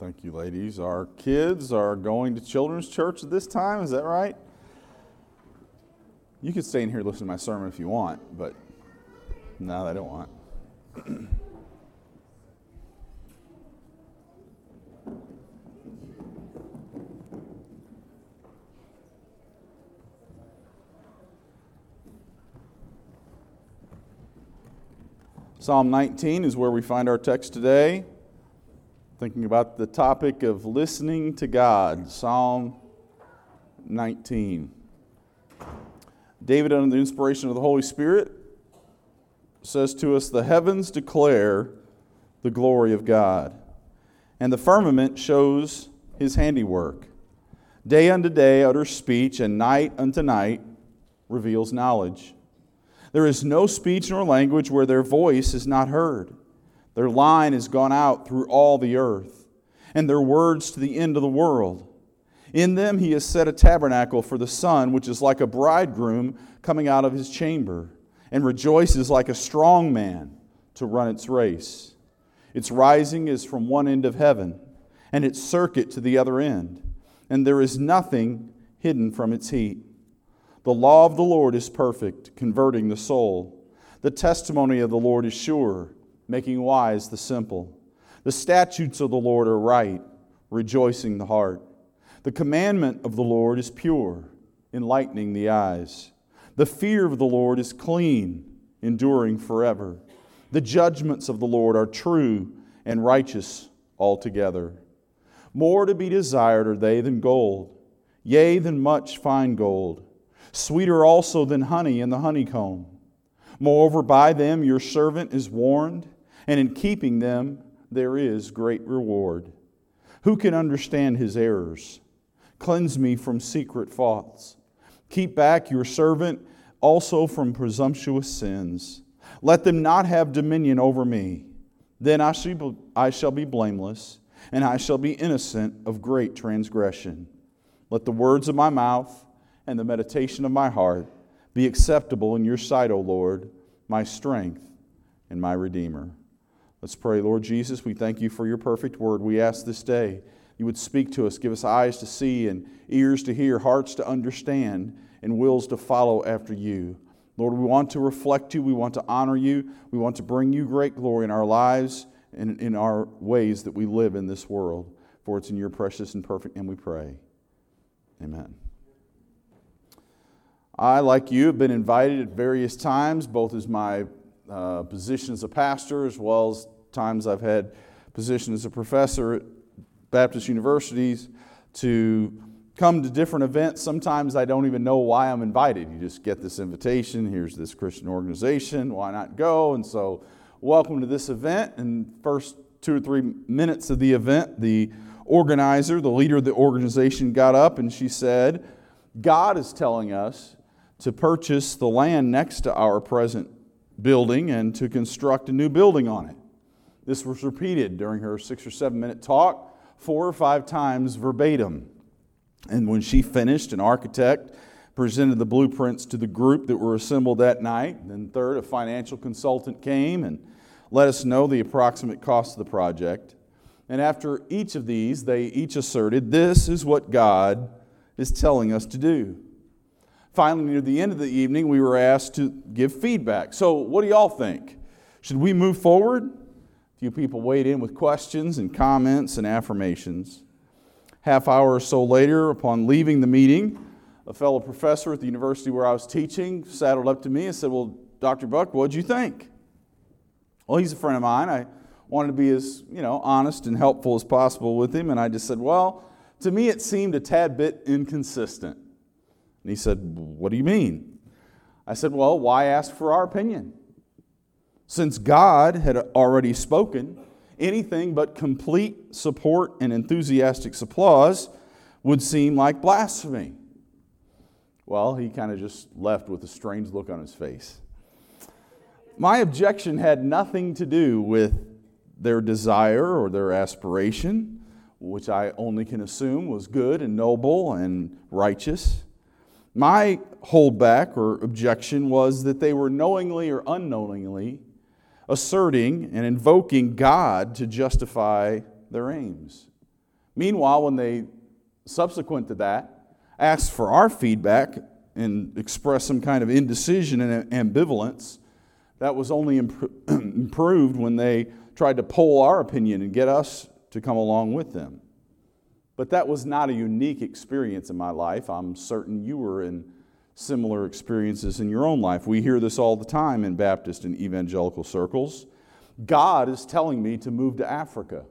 Thank you, ladies. Our kids are going to children's church at this time, is that right? You could stay in here and listen to my sermon if you want, but no, they don't want. Psalm 19 is where we find our text today. Thinking about the topic of listening to God, Psalm 19. David, under the inspiration of the Holy Spirit, says to us, "The heavens declare the glory of God, and the firmament shows His handiwork. Day unto day utters speech, and night unto night reveals knowledge. There is no speech nor language where their voice is not heard. Their line is gone out through all the earth, and their words to the end of the world. In them He has set a tabernacle for the sun, which is like a bridegroom coming out of his chamber, and rejoices like a strong man to run its race. Its rising is from one end of heaven, and its circuit to the other end, and there is nothing hidden from its heat. The law of the Lord is perfect, converting the soul. The testimony of the Lord is sure, making wise the simple. The statutes of the Lord are right, rejoicing the heart. The commandment of the Lord is pure, enlightening the eyes. The fear of the Lord is clean, enduring forever. The judgments of the Lord are true and righteous altogether. More to be desired are they than gold, yea, than much fine gold. Sweeter also than honey in the honeycomb. Moreover, by them your servant is warned, and in keeping them there is great reward. Who can understand his errors? Cleanse me from secret faults. Keep back your servant also from presumptuous sins. Let them not have dominion over me. Then I shall be blameless, and I shall be innocent of great transgression. Let the words of my mouth and the meditation of my heart be acceptable in your sight, O Lord, my strength and my Redeemer." Let's pray. Lord Jesus, we thank you for your perfect word. We ask this day you would speak to us, give us eyes to see and ears to hear, hearts to understand, and wills to follow after you. Lord, we want to reflect you. We want to honor you. We want to bring you great glory in our lives and in our ways that we live in this world. For it's in your precious and perfect name we pray. Amen. I, like you, have been invited at various times, both as my position as a pastor as well as times I've had position as a professor at Baptist universities, to come to different events. Sometimes I don't even know why I'm invited. You just get this invitation. Here's this Christian organization. Why not go? And so, welcome to this event. And first 2 or 3 minutes of the event, the organizer, the leader of the organization, got up and she said, "God is telling us to purchase the land next to our present building and to construct a new building on it." This was repeated during her 6 or 7 minute talk 4 or 5 times verbatim. And when she finished, an architect presented the blueprints to the group that were assembled that night. Then third, a financial consultant came and let us know the approximate cost of the project. And after each of these, they each asserted, "This is what God is telling us to do." Finally, near the end of the evening, we were asked to give feedback. So, what do y'all think? Should we move forward? A few people weighed in with questions and comments and affirmations. Half hour or so later, upon leaving the meeting, a fellow professor at the university where I was teaching saddled up to me and said, "Well, Dr. Buck, what'd you think?" Well, he's a friend of mine. I wanted to be as, honest and helpful as possible with him, and I just said, "Well, to me it seemed a tad bit inconsistent." And he said, "What do you mean?" I said, "Well, why ask for our opinion? Since God had already spoken, anything but complete support and enthusiastic applause would seem like blasphemy." Well, he kind of just left with a strange look on his face. My objection had nothing to do with their desire or their aspiration, which I only can assume was good and noble and righteous. My holdback or objection was that they were knowingly or unknowingly asserting and invoking God to justify their aims. Meanwhile, when they, subsequent to that, asked for our feedback and expressed some kind of indecision and ambivalence, that was only improved when they tried to poll our opinion and get us to come along with them. But that was not a unique experience in my life. I'm certain you were in similar experiences in your own life. We hear this all the time in Baptist and evangelical circles. God is telling me to move to Africa.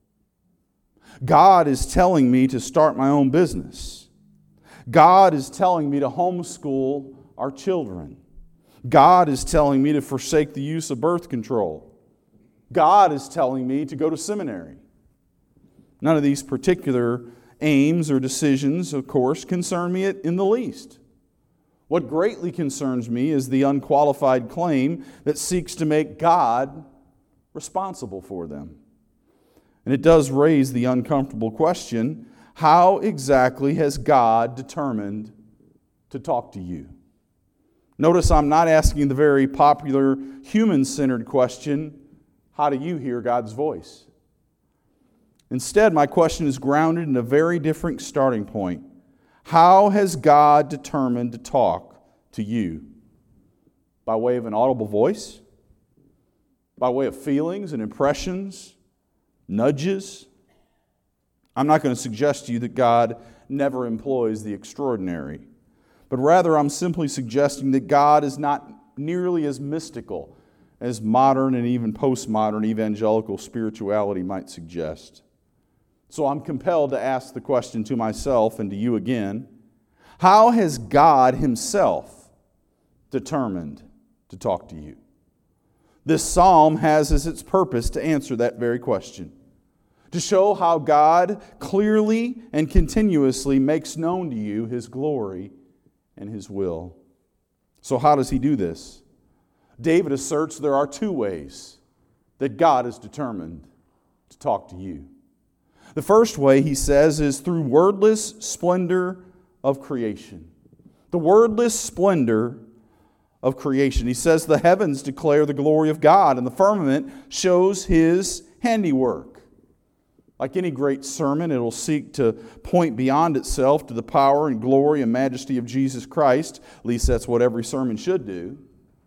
God is telling me to start my own business. God is telling me to homeschool our children. God is telling me to forsake the use of birth control. God is telling me to go to seminary. None of these particular aims or decisions, of course, concern me in the least. What greatly concerns me is the unqualified claim that seeks to make God responsible for them. And it does raise the uncomfortable question, how exactly has God determined to talk to you? Notice I'm not asking the very popular human-centered question, how do you hear God's voice? Instead, my question is grounded in a very different starting point. How has God determined to talk to you? By way of an audible voice? By way of feelings and impressions? Nudges? I'm not going to suggest to you that God never employs the extraordinary, but rather I'm simply suggesting that God is not nearly as mystical as modern and even postmodern evangelical spirituality might suggest. So I'm compelled to ask the question to myself and to you again, how has God Himself determined to talk to you? This psalm has as its purpose to answer that very question, to show how God clearly and continuously makes known to you His glory and His will. So how does He do this? David asserts there are two ways that God is determined to talk to you. The first way, he says, is through wordless splendor of creation. The wordless splendor of creation. He says the heavens declare the glory of God, and the firmament shows His handiwork. Like any great sermon, it will seek to point beyond itself to the power and glory and majesty of Jesus Christ. At least that's what every sermon should do.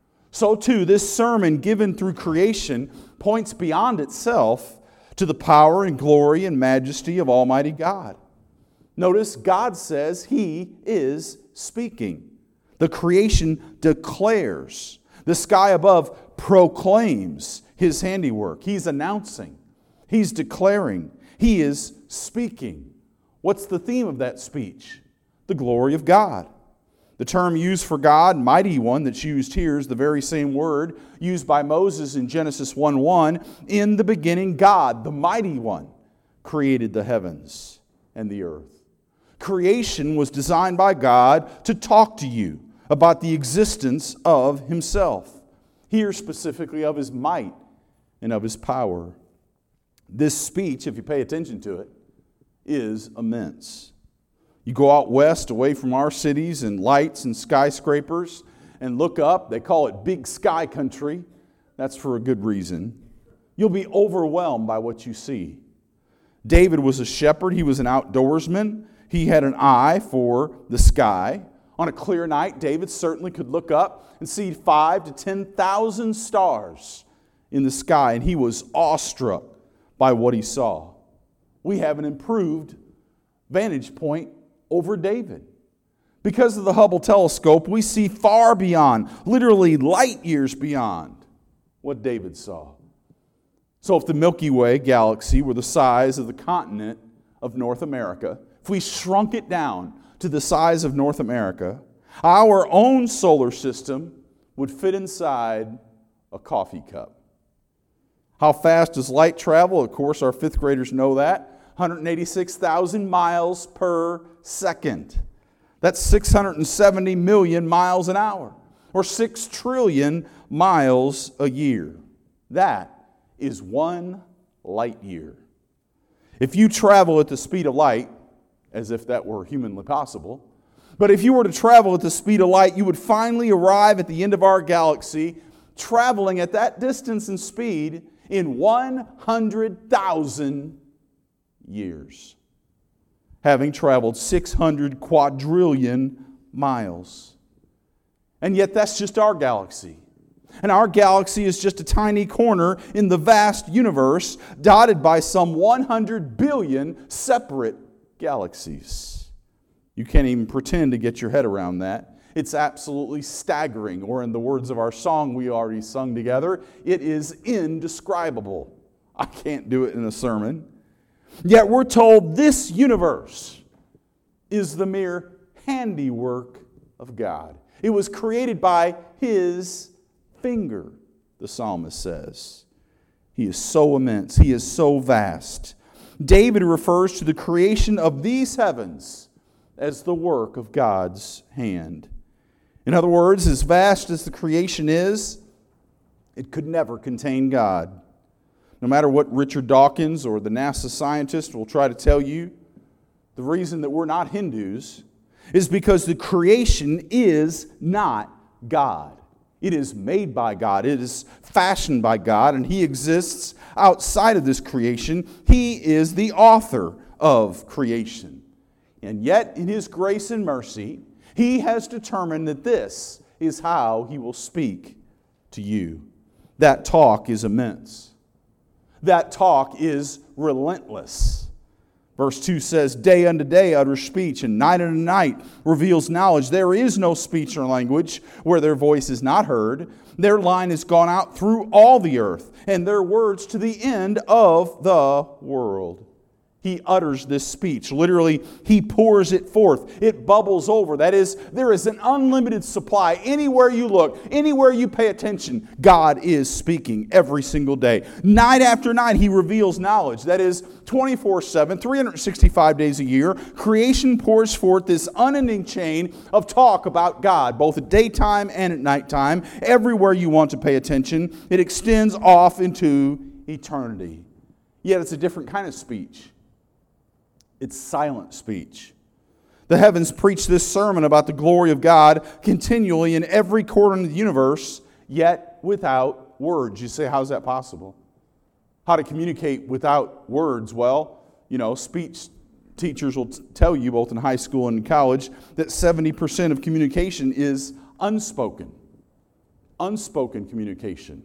So too, this sermon given through creation points beyond itself to the power and glory and majesty of Almighty God. Notice God says He is speaking. The creation declares. The sky above proclaims His handiwork. He's announcing. He's declaring. He is speaking. What's the theme of that speech? The glory of God. The term used for God, mighty one, that's used here is the very same word used by Moses in Genesis 1:1. In the beginning, God, the mighty one, created the heavens and the earth. Creation was designed by God to talk to you about the existence of Himself. Here specifically of His might and of His power. This speech, if you pay attention to it, is immense. You go out west away from our cities and lights and skyscrapers and look up. They call it big sky country. That's for a good reason. You'll be overwhelmed by what you see. David was a shepherd. He was an outdoorsman. He had an eye for the sky. On a clear night, David certainly could look up and see 5,000 to 10,000 stars in the sky, and he was awestruck by what he saw. We have an improved vantage point over David. Because of the Hubble telescope, we see far beyond, literally light years beyond, what David saw. So if the Milky Way galaxy were the size of the continent of North America, if we shrunk it down to the size of North America, our own solar system would fit inside a coffee cup. How fast does light travel? Of course, our fifth graders know that. 186,000 miles per second. That's 670 million miles an hour, or 6 trillion miles a year. That is 1 light year. If you travel at the speed of light, as if that were humanly possible, but if you were to travel at the speed of light, you would finally arrive at the end of our galaxy, traveling at that distance and speed in 100,000 years. having traveled 600 quadrillion miles. And yet that's just our galaxy. And our galaxy is just a tiny corner in the vast universe, dotted by some 100 billion separate galaxies. You can't even pretend to get your head around that. It's absolutely staggering, or in the words of our song we already sung together, it is indescribable. I can't do it in a sermon. Yet we're told this universe is the mere handiwork of God. It was created by His finger, the psalmist says. He is so immense. He is so vast. David refers to the creation of these heavens as the work of God's hand. In other words, as vast as the creation is, it could never contain God. No matter what Richard Dawkins or the NASA scientist will try to tell you, the reason that we're not Hindus is because the creation is not God. It is made by God. It is fashioned by God, and He exists outside of this creation. He is the author of creation. And yet, in His grace and mercy, He has determined that this is how He will speak to you. That talk is immense. That talk is relentless. Verse 2 says, day unto day utters speech, and night unto night reveals knowledge. There is no speech or language where their voice is not heard. Their line has gone out through all the earth, and their words to the end of the world. He utters this speech. Literally, He pours it forth. It bubbles over. That is, there is an unlimited supply. Anywhere you look, anywhere you pay attention, God is speaking every single day. Night after night, He reveals knowledge. That is, 24/7, 365 days a year, creation pours forth this unending chain of talk about God, both at daytime and at nighttime. Everywhere you want to pay attention, it extends off into eternity. Yet it's a different kind of speech. It's silent speech. The heavens preach this sermon about the glory of God continually in every corner of the universe, yet without words. You say, how's that possible? How to communicate without words? Well, speech teachers will tell you, both in high school and in college, that 70% of communication is unspoken. Unspoken communication.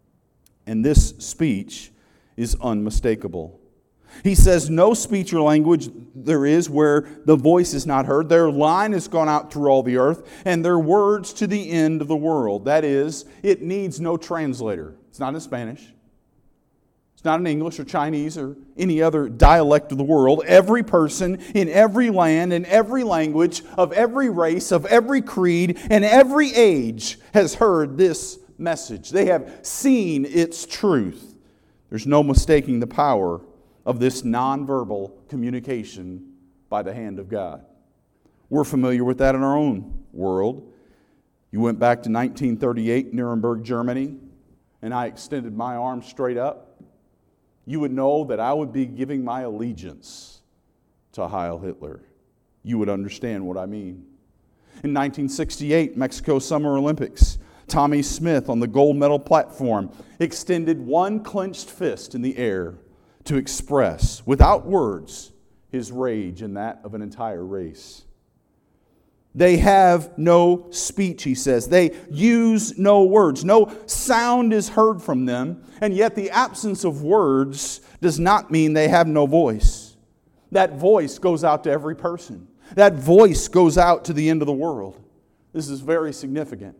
And this speech is unmistakable. He says no speech or language there is where the voice is not heard. Their line has gone out through all the earth, and their words to the end of the world. That is, it needs no translator. It's not in Spanish. It's not in English or Chinese or any other dialect of the world. Every person in every land, in every language, of every race, of every creed, and every age has heard this message. They have seen its truth. There's no mistaking the power of this nonverbal communication by the hand of God. We're familiar with that in our own world. You went back to 1938, Nuremberg, Germany, and I extended my arm straight up. You would know that I would be giving my allegiance to Heil Hitler. You would understand what I mean. In 1968, Mexico Summer Olympics, Tommy Smith on the gold medal platform extended one clenched fist in the air to express, without words, his rage and that of an entire race. They have no speech, he says. They use no words. No sound is heard from them, and yet the absence of words does not mean they have no voice. That voice goes out to every person. That voice goes out to the end of the world. This is very significant.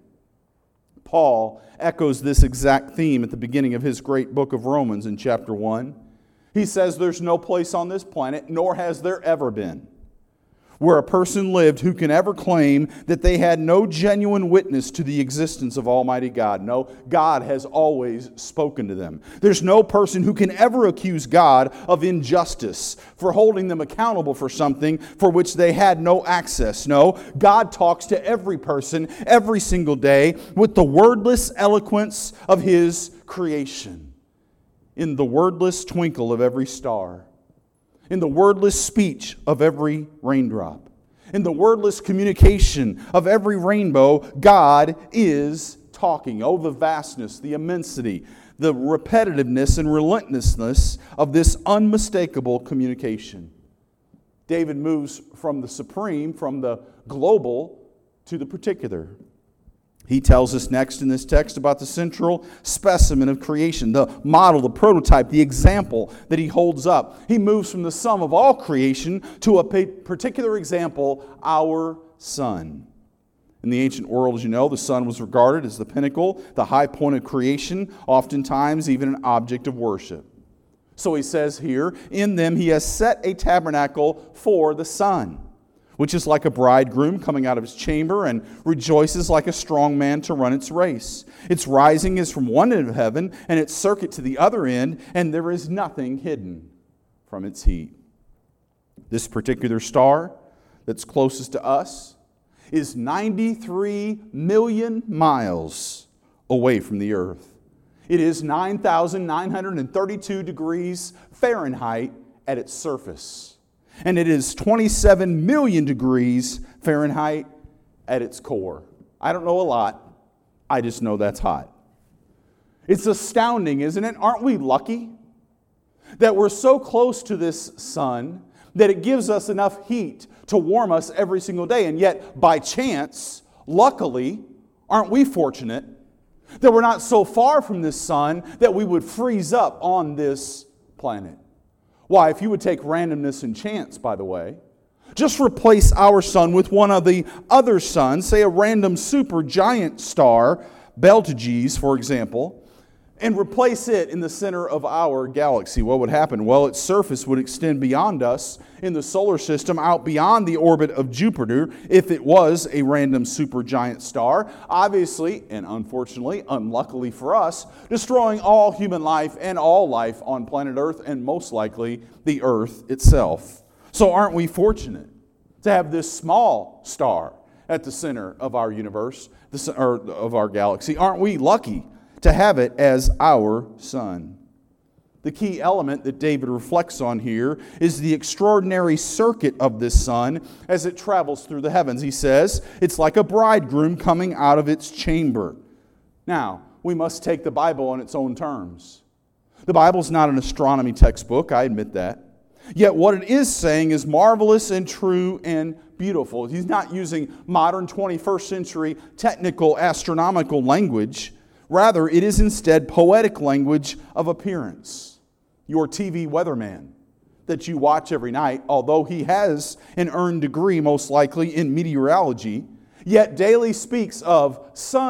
Paul echoes this exact theme at the beginning of his great book of Romans in chapter 1. He says there's no place on this planet, nor has there ever been, where a person lived who can ever claim that they had no genuine witness to the existence of Almighty God. No, God has always spoken to them. There's no person who can ever accuse God of injustice for holding them accountable for something for which they had no access. No, God talks to every person every single day with the wordless eloquence of His creation. In the wordless twinkle of every star, in the wordless speech of every raindrop, in the wordless communication of every rainbow, God is talking. Oh, the vastness, the immensity, the repetitiveness and relentlessness of this unmistakable communication. David moves from the supreme, from the global, to the particular. He tells us next in this text about the central specimen of creation, the model, the prototype, the example that he holds up. He moves from the sum of all creation to a particular example, our Son. In the ancient world, as you know, the sun was regarded as the pinnacle, the high point of creation, oftentimes even an object of worship. So he says here, in them he has set a tabernacle for the sun, which is like a bridegroom coming out of his chamber and rejoices like a strong man to run its race. Its rising is from one end of heaven and its circuit to the other end, and there is nothing hidden from its heat. This particular star that's closest to us is 93 million miles away from the earth. It is 9,932 degrees Fahrenheit at its surface. And it is 27 million degrees Fahrenheit at its core. I don't know a lot. I just know that's hot. It's astounding, isn't it? Aren't we lucky that we're so close to this sun that it gives us enough heat to warm us every single day? And yet, by chance, luckily, aren't we fortunate that we're not so far from this sun that we would freeze up on this planet? Why, if you would take randomness and chance, by the way, just replace our sun with one of the other suns, say a random supergiant star, Betelgeuse, for example, and replace it in the center of our galaxy, what would happen? Well, its surface would extend beyond us in the solar system, out beyond the orbit of Jupiter, if it was a random supergiant star, obviously, and unfortunately, unluckily for us, destroying all human life and all life on planet Earth, and most likely the Earth itself. So aren't we fortunate to have this small star at the center of our universe, or of our galaxy? Aren't we lucky to have it as our sun? The key element that David reflects on here is the extraordinary circuit of this sun as it travels through the heavens. He says it's like a bridegroom coming out of its chamber. Now, we must take the Bible on its own terms. The Bible's not an astronomy textbook, I admit that. Yet what it is saying is marvelous and true and beautiful. He's not using modern 21st century technical astronomical language. Rather, it is instead poetic language of appearance. Your TV weatherman that you watch every night, although he has an earned degree most likely in meteorology, yet daily speaks of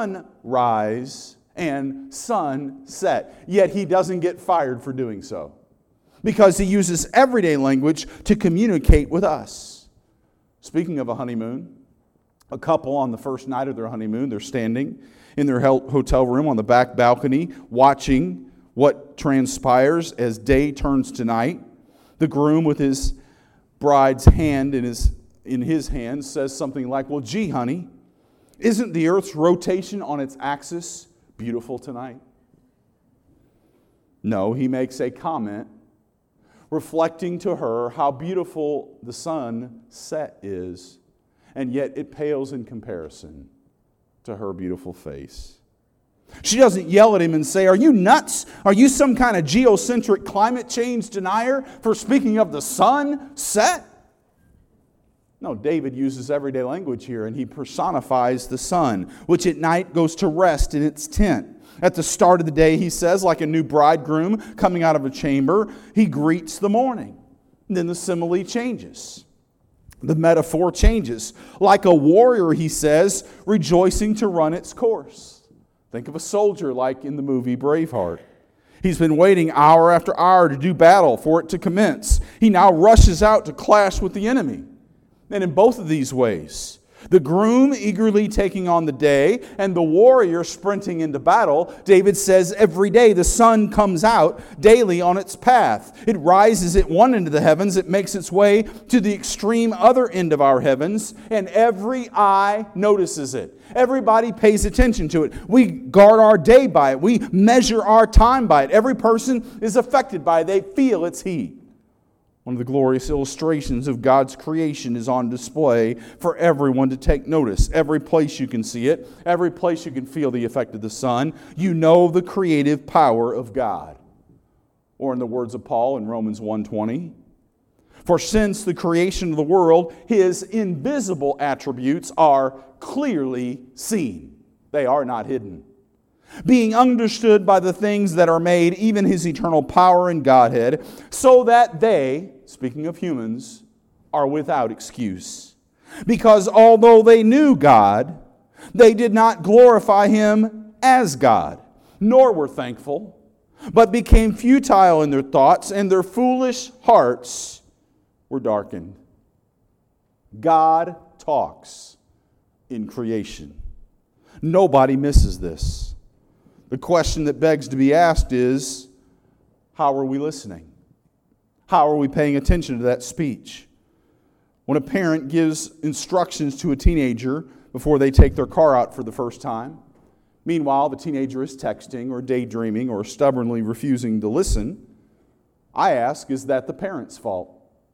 sunrise and sunset. Yet he doesn't get fired for doing so, because he uses everyday language to communicate with us. Speaking of a honeymoon, a couple on the first night of their honeymoon, they're standing in their hotel room on the back balcony, watching what transpires as day turns to night. The groom, with his bride's hand in his hand, says something like, "Well, gee, honey, isn't the Earth's rotation on its axis beautiful tonight?" No, he makes a comment reflecting to her how beautiful the sunset is, and yet it pales in comparison to her beautiful face. She doesn't yell at him and say, "Are you nuts? Are you some kind of geocentric climate change denier for speaking of the sunset?" No, David uses everyday language here, and he personifies the sun, which at night goes to rest in its tent. At the start of the day, he says, like a new bridegroom coming out of a chamber, he greets the morning. And then the simile changes. The metaphor changes. Like a warrior, he says, rejoicing to run its course. Think of a soldier like in the movie Braveheart. He's been waiting hour after hour to do battle, for it to commence. He now rushes out to clash with the enemy. And in both of these ways, the groom eagerly taking on the day and the warrior sprinting into battle, David says every day the sun comes out daily on its path. It rises at one end of the heavens, it makes its way to the extreme other end of our heavens, and every eye notices it. Everybody pays attention to it. We guard our day by it. We measure our time by it. Every person is affected by it. They feel its heat. One of the glorious illustrations of God's creation is on display for everyone to take notice. Every place you can see it, every place you can feel the effect of the sun, you know the creative power of God. Or in the words of Paul in Romans 1:20, For since the creation of the world, His invisible attributes are clearly seen. They are not hidden. Being understood by the things that are made, even His eternal power and Godhead, so that they, speaking of humans, are without excuse. Because although they knew God, they did not glorify Him as God, nor were thankful, but became futile in their thoughts, and their foolish hearts were darkened. God talks in creation. Nobody misses this. The question that begs to be asked is, how are we listening? How are we paying attention to that speech? When a parent gives instructions to a teenager before they take their car out for the first time, meanwhile the teenager is texting or daydreaming or stubbornly refusing to listen, I ask, is that the parent's fault?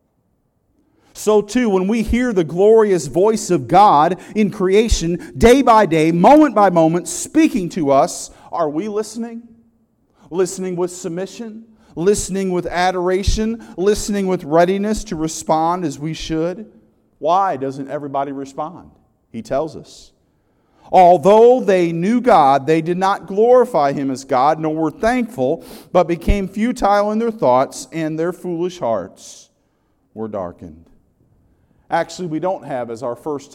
So too, when we hear the glorious voice of God in creation, day by day, moment by moment, speaking to us, are we listening? Listening with submission? Listening with adoration? Listening with readiness to respond as we should? Why doesn't everybody respond? He tells us. Although they knew God, they did not glorify Him as God, nor were thankful, but became futile in their thoughts, and their foolish hearts were darkened. Actually, we don't have as our first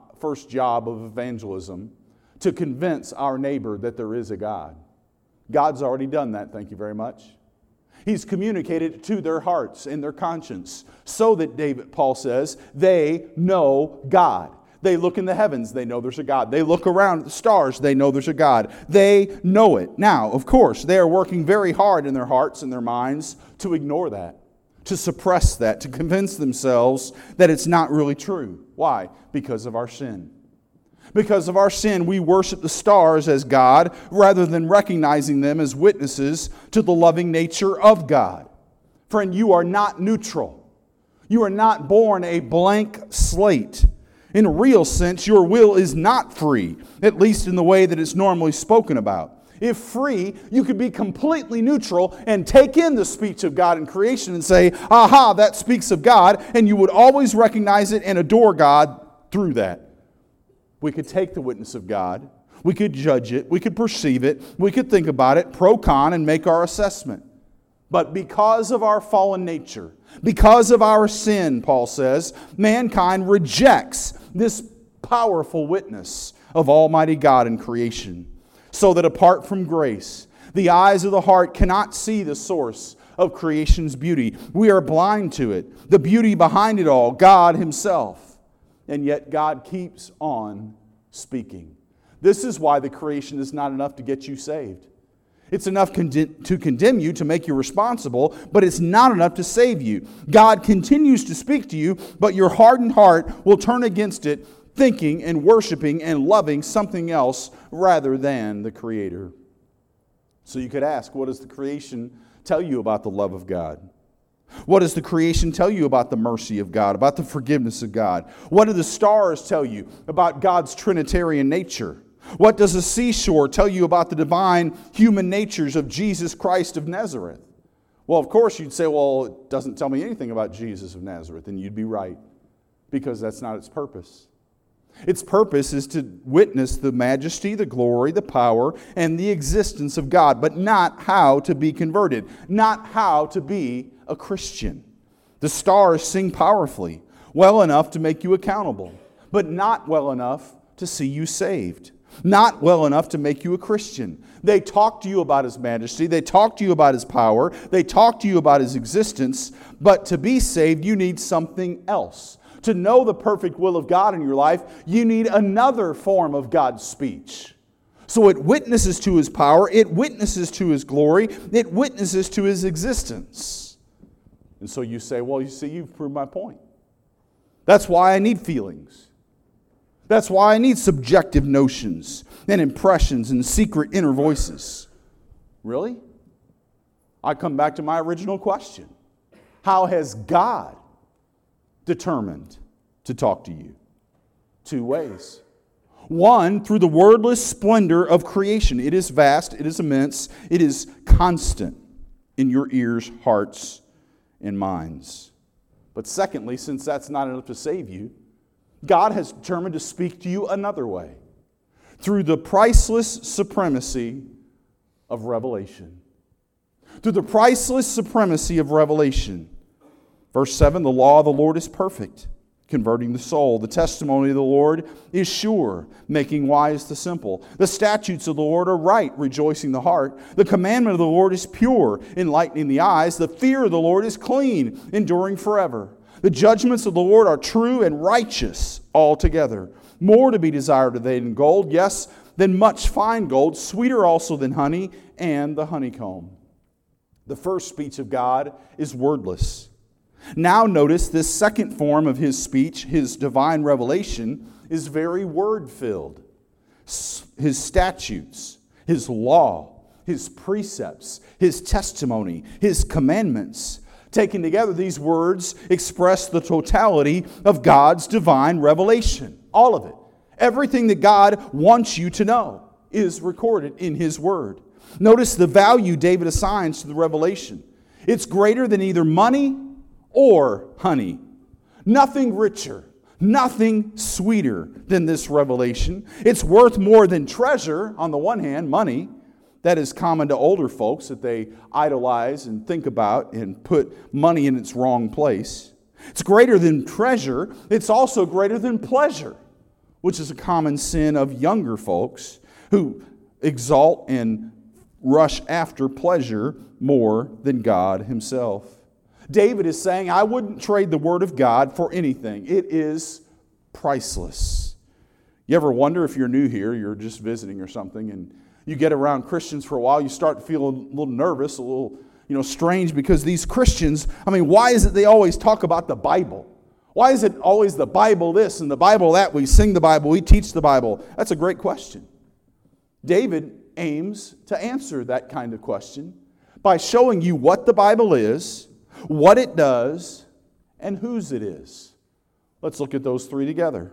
job of evangelism to convince our neighbor that there is a God. God's already done that, thank you very much. He's communicated it to their hearts and their conscience so that, Paul says, they know God. They look in the heavens, they know there's a God. They look around at the stars, they know there's a God. They know it. Now, of course, they are working very hard in their hearts and their minds to ignore that, to suppress that, to convince themselves that it's not really true. Why? Because of our sin. Because of our sin, we worship the stars as God rather than recognizing them as witnesses to the loving nature of God. Friend, you are not neutral. You are not born a blank slate. In a real sense, your will is not free, at least in the way that it's normally spoken about. If free, you could be completely neutral and take in the speech of God in creation and say, aha, that speaks of God, and you would always recognize it and adore God through that. We could take the witness of God, we could judge it, we could perceive it, we could think about it, pro-con, and make our assessment. But because of our fallen nature, because of our sin, Paul says, mankind rejects this powerful witness of Almighty God in creation. So that apart from grace, the eyes of the heart cannot see the source of creation's beauty. We are blind to it, the beauty behind it all, God Himself. And yet God keeps on speaking. This is why the creation is not enough to get you saved. It's enough to condemn you, to make you responsible, but it's not enough to save you. God continues to speak to you, but your hardened heart will turn against it, thinking and worshiping and loving something else rather than the Creator. So you could ask, what does the creation tell you about the love of God? What does the creation tell you about the mercy of God, about the forgiveness of God? What do the stars tell you about God's Trinitarian nature? What does the seashore tell you about the divine human natures of Jesus Christ of Nazareth? Well, of course, you'd say, well, it doesn't tell me anything about Jesus of Nazareth, and you'd be right, because that's not its purpose. Its purpose is to witness the majesty, the glory, the power, and the existence of God, but not how to be converted, not how to be a Christian. The stars sing powerfully, well enough to make you accountable, but not well enough to see you saved, not well enough to make you a Christian. They talk to you about His majesty, they talk to you about His power, they talk to you about His existence, but to be saved, you need something else. To know the perfect will of God in your life, you need another form of God's speech. So it witnesses to His power, it witnesses to His glory, it witnesses to His existence. And so you say, well, you see, you've proved my point. That's why I need feelings. That's why I need subjective notions and impressions and secret inner voices. Really? I come back to my original question. How has God determined to talk to you? Two ways. One, through the wordless splendor of creation. It is vast, it is immense, it is constant in your ears, hearts, and minds. But secondly, since that's not enough to save you, God has determined to speak to you another way, through the priceless supremacy of revelation. Through the priceless supremacy of revelation. Verse 7, the law of the Lord is perfect, converting the soul. The testimony of the Lord is sure, making wise the simple. The statutes of the Lord are right, rejoicing the heart. The commandment of the Lord is pure, enlightening the eyes. The fear of the Lord is clean, enduring forever. The judgments of the Lord are true and righteous altogether. More to be desired are they than gold, yes, than much fine gold, sweeter also than honey and the honeycomb. The first speech of God is wordless. Now notice this second form of his speech, his divine revelation, is very word-filled. His statutes, his law, his precepts, his testimony, his commandments. Taken together, these words express the totality of God's divine revelation. All of it. Everything that God wants you to know is recorded in his word. Notice the value David assigns to the revelation. It's greater than either money or honey. Nothing richer, nothing sweeter than this revelation. It's worth more than treasure, on the one hand, money. That is common to older folks, that they idolize and think about and put money in its wrong place. It's greater than treasure. It's also greater than pleasure, which is a common sin of younger folks who exalt and rush after pleasure more than God himself. David is saying, I wouldn't trade the word of God for anything. It is priceless. You ever wonder, if you're new here, you're just visiting or something, and you get around Christians for a while, you start to feel a little nervous, a little strange, because these Christians, why is it they always talk about the Bible? Why is it always the Bible this and the Bible that? We sing the Bible, we teach the Bible. That's a great question. David aims to answer that kind of question by showing you what the Bible is, what it does, and whose it is. Let's look at those three together.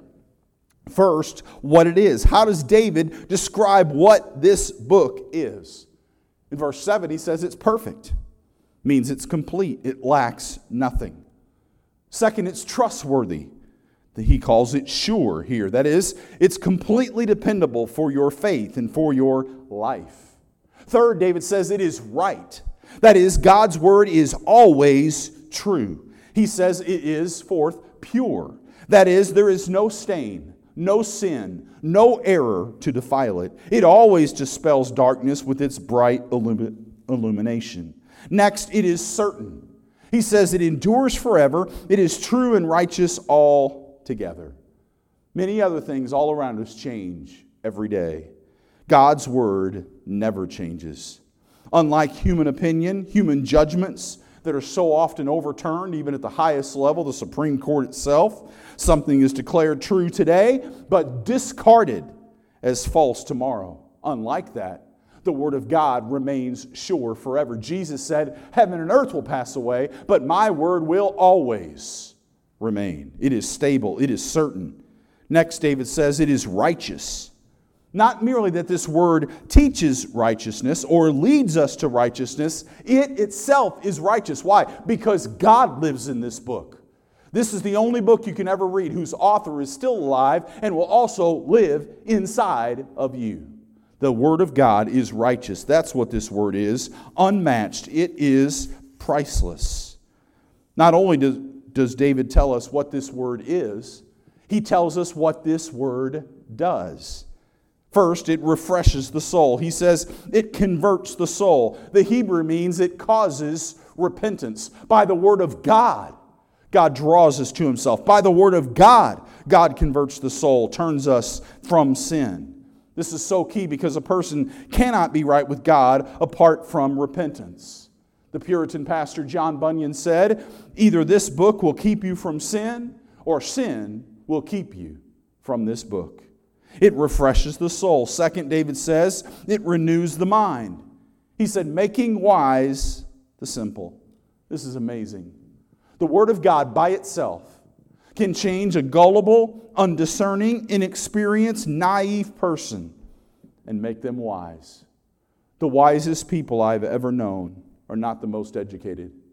First, what it is. How does David describe what this book is? In verse 7, he says it's perfect. Means it's complete. It lacks nothing. Second, it's trustworthy. He calls it sure here. That is, it's completely dependable for your faith and for your life. Third, David says it is right. That is, God's word is always true. He says it is, fourth, pure. That is, there is no stain, no sin, no error to defile it. It always dispels darkness with its bright illumination. Next, it is certain. He says it endures forever. It is true and righteous altogether. Many other things all around us change every day. God's word never changes. Unlike human opinion, human judgments that are so often overturned, even at the highest level, the Supreme Court itself, something is declared true today, but discarded as false tomorrow. Unlike that, the Word of God remains sure forever. Jesus said, heaven and earth will pass away, but my word will always remain. It is stable. It is certain. Next, David says it is righteous. Not merely that this word teaches righteousness or leads us to righteousness, it itself is righteous. Why? Because God lives in this book. This is the only book you can ever read whose author is still alive and will also live inside of you. The Word of God is righteous. That's what this Word is. Unmatched. It is priceless. Not only does David tell us what this Word is, he tells us what this Word does. First, it refreshes the soul. He says it converts the soul. The Hebrew means it causes repentance. By the Word of God, God draws us to Himself. By the Word of God, God converts the soul, turns us from sin. This is so key because a person cannot be right with God apart from repentance. The Puritan pastor John Bunyan said, either this book will keep you from sin, or sin will keep you from this book. It refreshes the soul. Second, David says, it renews the mind. He said, making wise the simple. This is amazing. The Word of God by itself can change a gullible, undiscerning, inexperienced, naive person and make them wise. The wisest people I've ever known are not the most educated.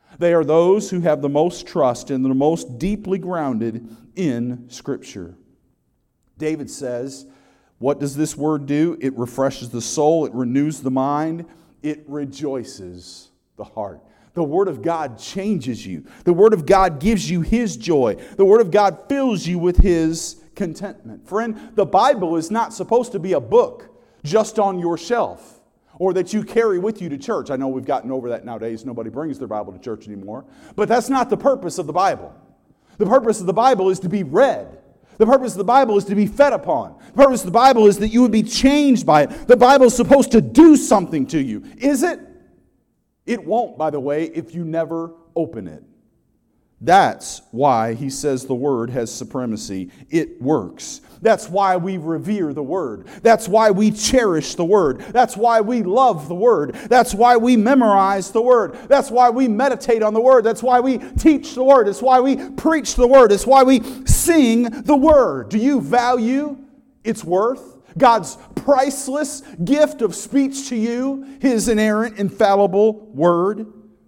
They are those who have the most trust and the most deeply grounded in Scripture. David says, what does this word do? It refreshes the soul, it renews the mind, it rejoices the heart. The Word of God changes you. The Word of God gives you His joy. The Word of God fills you with His contentment. Friend, the Bible is not supposed to be a book just on your shelf or that you carry with you to church. I know we've gotten over that nowadays. Nobody brings their Bible to church anymore. But that's not the purpose of the Bible. The purpose of the Bible is to be read. The purpose of the Bible is to be fed upon. The purpose of the Bible is that you would be changed by it. The Bible is supposed to do something to you. Is it? It won't, by the way, if you never open it. That's why he says the Word has supremacy. It works. That's why we revere the Word. That's why we cherish the Word. That's why we love the Word. That's why we memorize the Word. That's why we meditate on the Word. That's why we teach the Word. It's why we preach the Word. It's why we sing the Word. Do you value its worth? God's priceless gift of speech to you, His inerrant, infallible Word?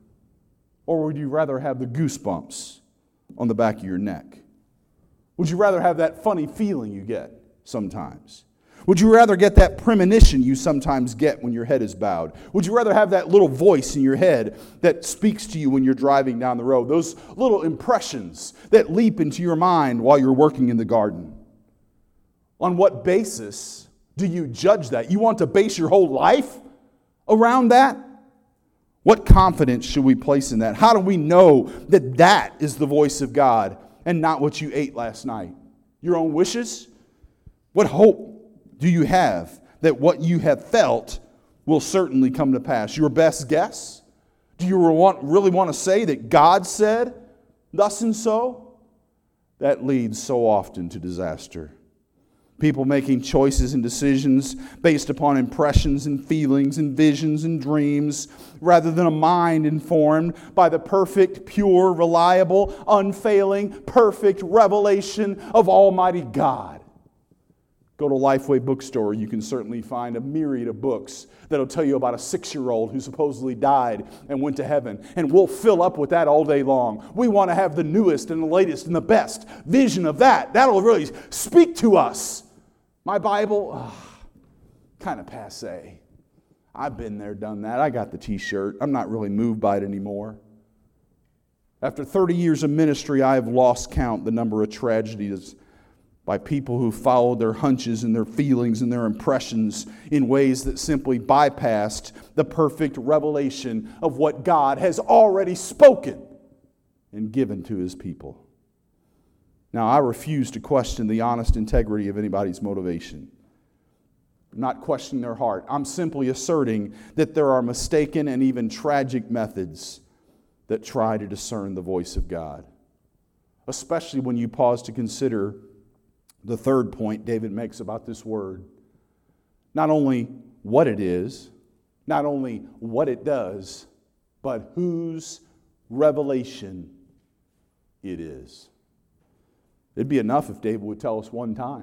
Or would you rather have the goosebumps on the back of your neck? Would you rather have that funny feeling you get sometimes? Would you rather get that premonition you sometimes get when your head is bowed? Would you rather have that little voice in your head that speaks to you when you're driving down the road? Those little impressions that leap into your mind while you're working in the garden. On what basis do you judge that? You want to base your whole life around that? What confidence should we place in that? How do we know that that is the voice of God and not what you ate last night? Your own wishes? What hope do you have that what you have felt will certainly come to pass? Your best guess? Do you really want to say that God said thus and so? That leads so often to disaster. People making choices and decisions based upon impressions and feelings and visions and dreams rather than a mind informed by the perfect, pure, reliable, unfailing, perfect revelation of Almighty God. Go to Lifeway Bookstore. You can certainly find a myriad of books that'll tell you about a 6-year-old who supposedly died and went to heaven. And we'll fill up with that all day long. We want to have the newest and the latest and the best vision of that. That'll really speak to us. My Bible, kind of passé. I've been there, done that. I got the t-shirt. I'm not really moved by it anymore. After 30 years of ministry, I have lost count the number of tragedies by people who followed their hunches and their feelings and their impressions in ways that simply bypassed the perfect revelation of what God has already spoken and given to His people. Now, I refuse to question the honest integrity of anybody's motivation. I'm not questioning their heart. I'm simply asserting that there are mistaken and even tragic methods that try to discern the voice of God. Especially when you pause to consider the third point David makes about this word. Not only what it is, not only what it does, but whose revelation it is. It'd be enough if David would tell us one time.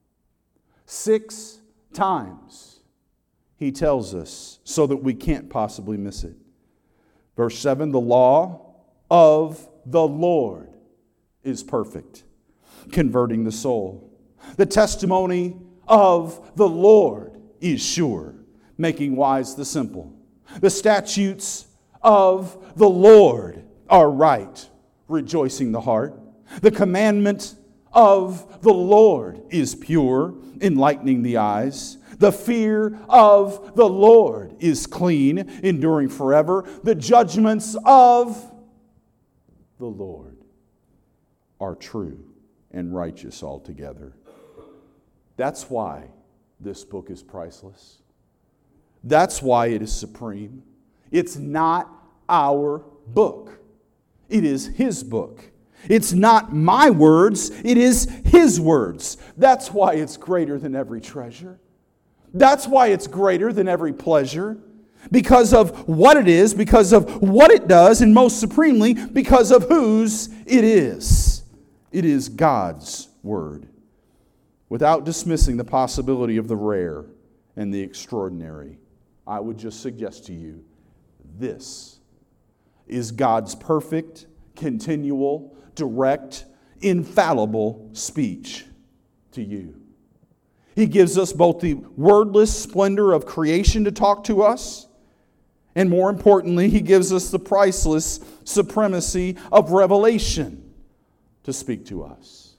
6 times he tells us so that we can't possibly miss it. Verse 7, the law of the Lord is perfect, converting the soul. The testimony of the Lord is sure, making wise the simple. The statutes of the Lord are right, rejoicing the heart. The commandment of the Lord is pure, enlightening the eyes. The fear of the Lord is clean, enduring forever. The judgments of the Lord are true and righteous altogether. That's why this book is priceless. That's why it is supreme. It's not our book. It is His book. It's not my words, it is His words. That's why it's greater than every treasure. That's why it's greater than every pleasure. Because of what it is, because of what it does, and most supremely, because of whose it is. It is God's Word. Without dismissing the possibility of the rare and the extraordinary, I would just suggest to you this is God's perfect, continual, direct, infallible speech to you. He gives us both the wordless splendor of creation to talk to us, and more importantly, He gives us the priceless supremacy of revelation to speak to us.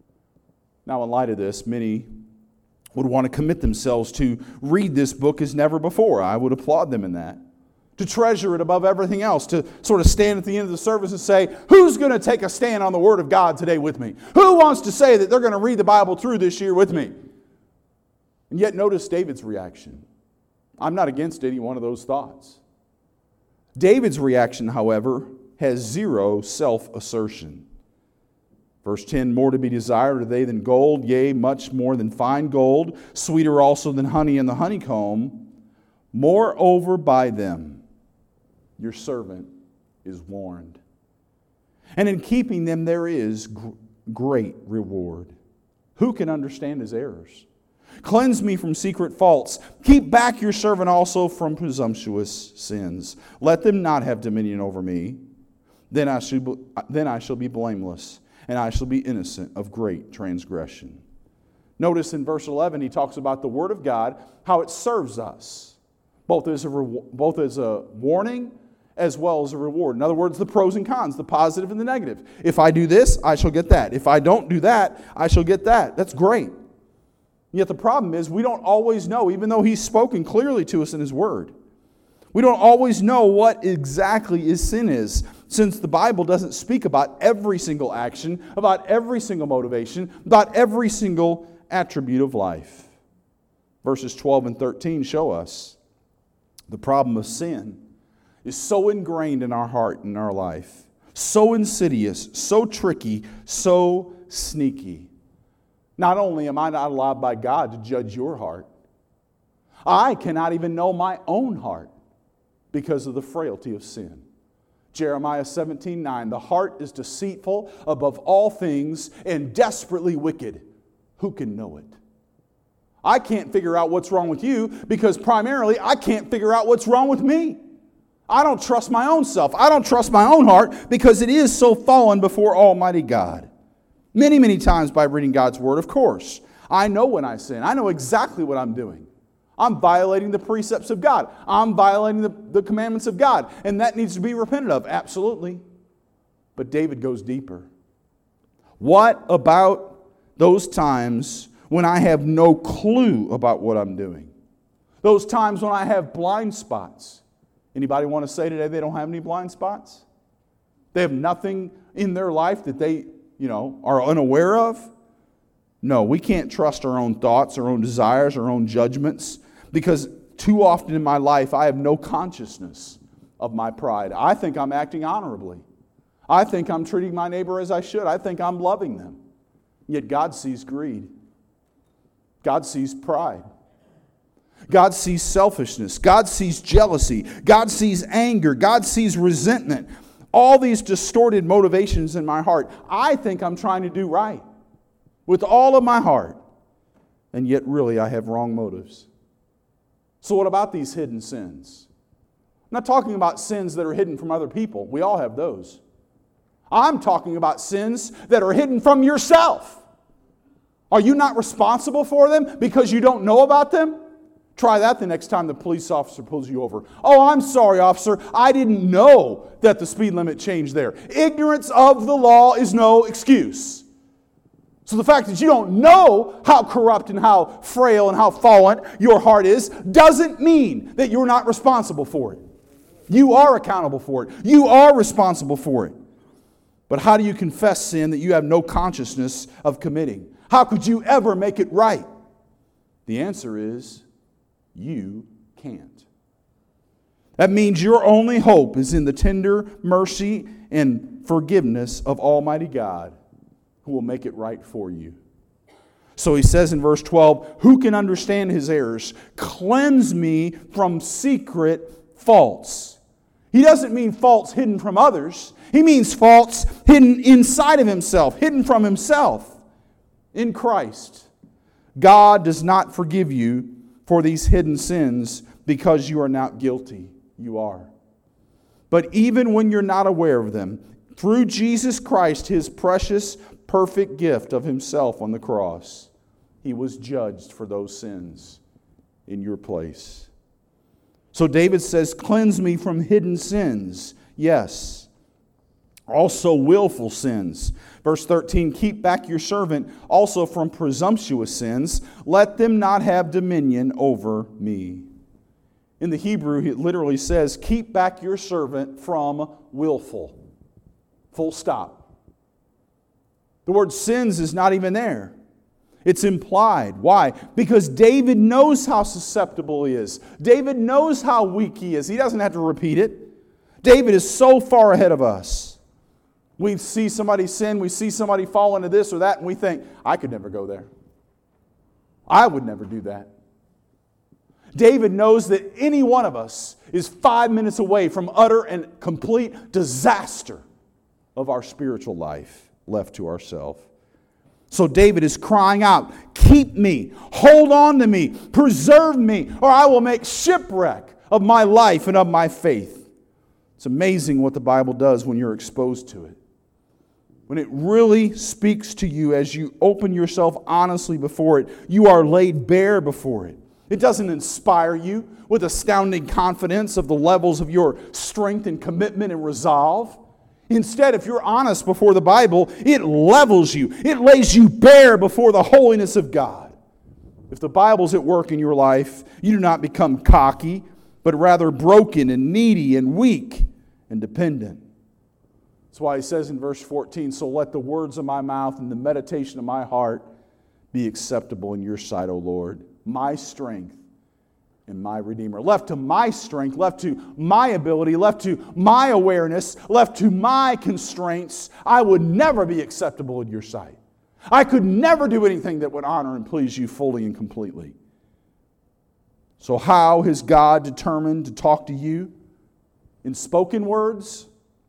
Now, in light of this, many would want to commit themselves to read this book as never before. I would applaud them in that. To treasure it above everything else, to sort of stand at the end of the service and say, who's going to take a stand on the Word of God today with me? Who wants to say that they're going to read the Bible through this year with me? And yet notice David's reaction. I'm not against any one of those thoughts. David's reaction, however, has zero self-assertion. Verse 10, more to be desired are they than gold, yea, much more than fine gold, sweeter also than honey in the honeycomb. Moreover by them your servant is warned. And in keeping them there is great reward. Who can understand his errors? Cleanse me from secret faults. Keep back your servant also from presumptuous sins. Let them not have dominion over me. Then I shall be blameless, and I shall be innocent of great transgression. Notice in verse 11 he talks about the Word of God, how it serves us, both as a warning as well as a reward. In other words, the pros and cons, the positive and the negative. If I do this, I shall get that. If I don't do that, I shall get that. That's great. Yet the problem is we don't always know, even though He's spoken clearly to us in His Word. We don't always know what exactly sin is, since the Bible doesn't speak about every single action, about every single motivation, about every single attribute of life. Verses 12 and 13 show us the problem of sin is so ingrained in our heart and our life, so insidious, so tricky, so sneaky. Not only am I not allowed by God to judge your heart, I cannot even know my own heart because of the frailty of sin. Jeremiah 17:9, the heart is deceitful above all things and desperately wicked. Who can know it? I can't figure out what's wrong with you because primarily I can't figure out what's wrong with me. I don't trust my own self. I don't trust my own heart because it is so fallen before Almighty God. Many, many times by reading God's Word, of course. I know when I sin. I know exactly what I'm doing. I'm violating the precepts of God. I'm violating the commandments of God. And that needs to be repented of. Absolutely. But David goes deeper. What about those times when I have no clue about what I'm doing? Those times when I have blind spots. Anybody want to say today they don't have any blind spots? They have nothing in their life that they are unaware of? No, we can't trust our own thoughts, our own desires, our own judgments, because too often in my life I have no consciousness of my pride. I think I'm acting honorably. I think I'm treating my neighbor as I should. I think I'm loving them. Yet God sees greed. God sees pride. God sees selfishness. God sees jealousy. God sees anger. God sees resentment. All these distorted motivations in my heart. I think I'm trying to do right with all of my heart. And yet really I have wrong motives. So what about these hidden sins? I'm not talking about sins that are hidden from other people. We all have those. I'm talking about sins that are hidden from yourself. Are you not responsible for them because you don't know about them? Try that the next time the police officer pulls you over. Oh, I'm sorry, officer. I didn't know that the speed limit changed there. Ignorance of the law is no excuse. So the fact that you don't know how corrupt and how frail and how fallen your heart is doesn't mean that you're not responsible for it. You are accountable for it. You are responsible for it. But how do you confess sin that you have no consciousness of committing? How could you ever make it right? The answer is, you can't. That means your only hope is in the tender mercy and forgiveness of Almighty God, who will make it right for you. So he says in verse 12, who can understand his errors? Cleanse me from secret faults. He doesn't mean faults hidden from others. He means faults hidden inside of himself, hidden from himself. In Christ, God does not forgive you for these hidden sins because you are not guilty. You are. But even when you're not aware of them, through Jesus Christ, His precious, perfect gift of Himself on the cross, He was judged for those sins in your place. So David says, cleanse me from hidden sins. Yes. Also willful sins. Verse 13, keep back your servant also from presumptuous sins. Let them not have dominion over me. In the Hebrew, it literally says, keep back your servant from willful. Full stop. The word sins is not even there. It's implied. Why? Because David knows how susceptible he is. David knows how weak he is. He doesn't have to repeat it. David is so far ahead of us. We see somebody sin, we see somebody fall into this or that, and we think, I could never go there. I would never do that. David knows that any one of us is 5 minutes away from utter and complete disaster of our spiritual life left to ourselves. So David is crying out, keep me, hold on to me, preserve me, or I will make shipwreck of my life and of my faith. It's amazing what the Bible does when you're exposed to it. When it really speaks to you as you open yourself honestly before it, you are laid bare before it. It doesn't inspire you with astounding confidence of the levels of your strength and commitment and resolve. Instead, if you're honest before the Bible, it levels you. It lays you bare before the holiness of God. If the Bible's at work in your life, you do not become cocky, but rather broken and needy and weak and dependent. That's why he says in verse 14, so let the words of my mouth and the meditation of my heart be acceptable in your sight, O Lord, my strength and my Redeemer. Left to my strength, left to my ability, left to my awareness, left to my constraints, I would never be acceptable in your sight. I could never do anything that would honor and please you fully and completely. So how has God determined to talk to you? In spoken words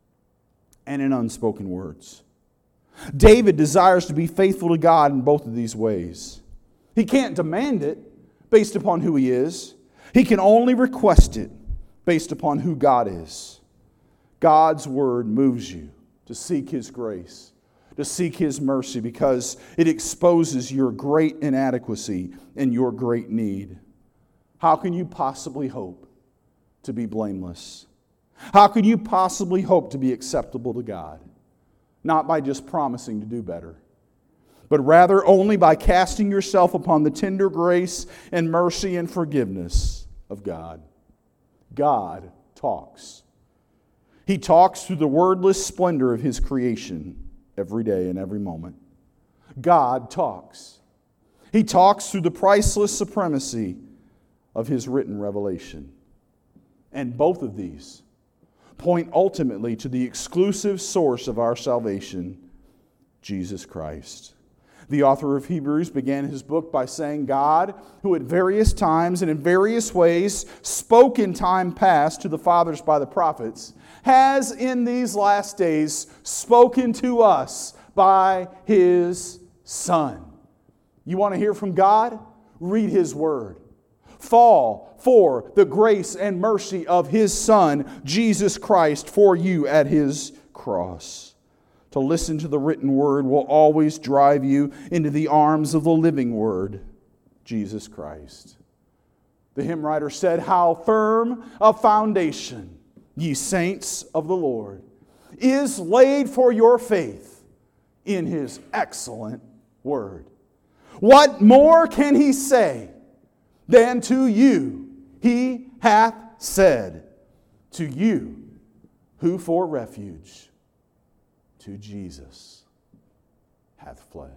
and in unspoken words. David desires to be faithful to God in both of these ways. He can't demand it based upon who he is. He can only request it based upon who God is. God's word moves you to seek His grace, to seek His mercy, because it exposes your great inadequacy and your great need. How can you possibly hope to be blameless? How can you possibly hope to be acceptable to God? Not by just promising to do better, but rather only by casting yourself upon the tender grace and mercy and forgiveness of God. God talks. He talks through the wordless splendor of His creation every day and every moment. God talks. He talks through the priceless supremacy of His written revelation. And both of these point ultimately to the exclusive source of our salvation, Jesus Christ. The author of Hebrews began his book by saying, God, who at various times and in various ways spoke in time past to the fathers by the prophets, has in these last days spoken to us by His Son. You want to hear from God? Read His Word. Fall for the grace and mercy of His Son, Jesus Christ, for you at His cross. To listen to the written Word will always drive you into the arms of the living Word, Jesus Christ. The hymn writer said, how firm a foundation, ye saints of the Lord, is laid for your faith in His excellent Word. What more can He say than to you He hath said, to you who for refuge to Jesus hath fled.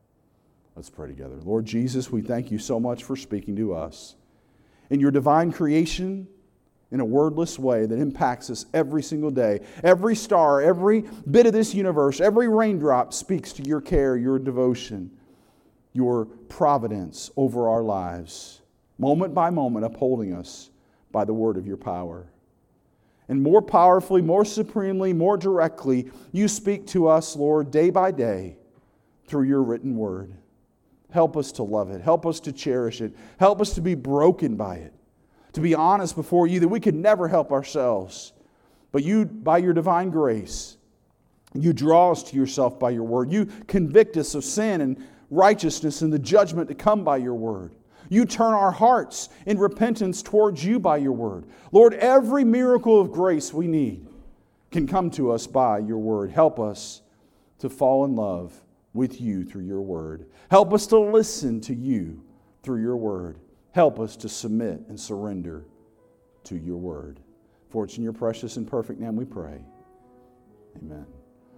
Let's pray together. Lord Jesus, we thank You so much for speaking to us in Your divine creation in a wordless way that impacts us every single day. Every star, every bit of this universe, every raindrop speaks to Your care, Your devotion, Your providence over our lives, moment by moment upholding us by the word of Your power. And more powerfully, more supremely, more directly, You speak to us, Lord, day by day through Your written word. Help us to love it. Help us to cherish it. Help us to be broken by it. To be honest before You that we could never help ourselves. But you, by your divine grace, you draw us to yourself by your word. You convict us of sin and righteousness and the judgment to come by your word. You turn our hearts in repentance towards you by your word. Lord, every miracle of grace we need can come to us by your word. Help us to fall in love with you through your word. Help us to listen to you through your word. Help us to submit and surrender to your word. For it's in your precious and perfect name we pray. Amen.